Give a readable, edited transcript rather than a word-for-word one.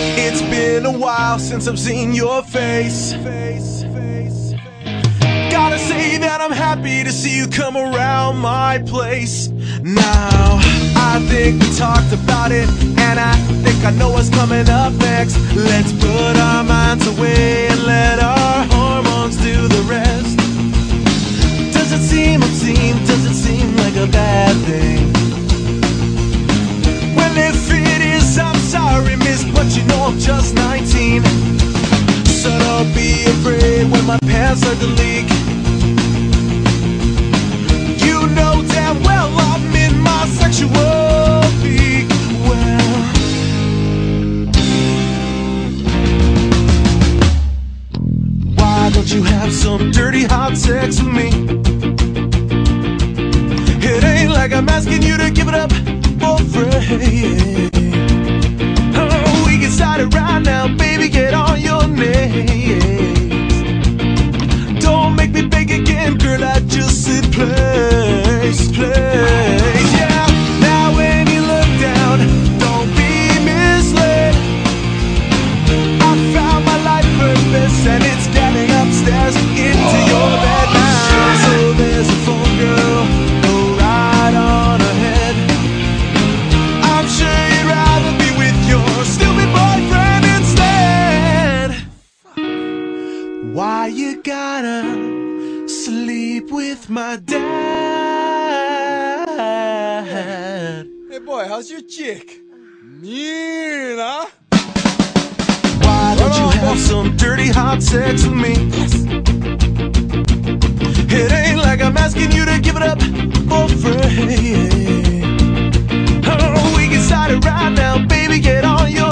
It's been a while since I've seen your face. Gotta say that I'm happy to see you come around my place. Now, I think we talked about it, and I think I know what's coming up next. Let's put our minds away and let our hormones do the rest. Does it seem obscene? Does it seem like a bad thing? Well, if it is, I'm sorry, miss, but you know I'm just 19. So don't be afraid when my pants start to leak. You know damn well I'm in my sexual peak. Well, why don't you have some dirty hot sex with me? It ain't like I'm asking you to give it up for free. Oh, we can start it right now, baby, get on your knees. Don't make me beg again, girl, I just said please, please. Yeah, now when you look down, don't be misled. I found my life purpose and it's getting upstairs into your bed now. So there's a phone, girl, go right on ahead. I'm sure you'd rather be with your stupid boyfriend instead. Why you gotta sleep with my dad? Hey boy, how's your chick? Nina. Why don't you have some dirty hot sex with me? It ain't like I'm asking you to give it up for free. Oh, we can start it right now, baby, get on your